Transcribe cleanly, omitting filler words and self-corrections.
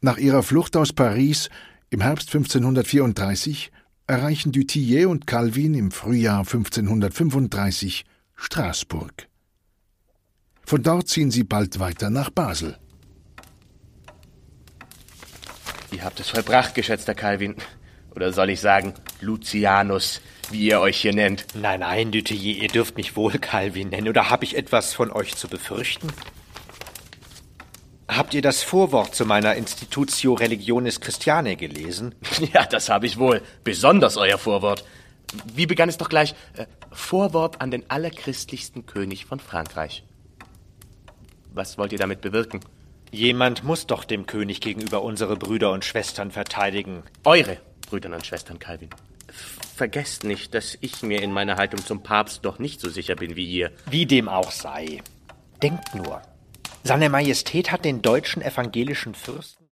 Nach ihrer Flucht aus Paris im Herbst 1534 erreichen du Tillet und Calvin im Frühjahr 1535 Straßburg. Von dort ziehen sie bald weiter nach Basel. Ihr habt es vollbracht, geschätzter Calvin. Oder soll ich sagen, Lucianus, wie ihr euch hier nennt. Nein, du Tillet, ihr dürft mich wohl Calvin nennen. Oder habe ich etwas von euch zu befürchten? Habt ihr das Vorwort zu meiner Institutio Religionis Christianae gelesen? Ja, das habe ich wohl. Besonders euer Vorwort. Wie begann es doch gleich? Vorwort an den allerchristlichsten König von Frankreich. Was wollt ihr damit bewirken? Jemand muss doch dem König gegenüber unsere Brüder und Schwestern verteidigen. Eure Brüder und Schwestern, Calvin. Vergesst nicht, dass ich mir in meiner Haltung zum Papst doch nicht so sicher bin wie ihr. Wie dem auch sei. Denkt nur, seine Majestät hat den deutschen evangelischen Fürsten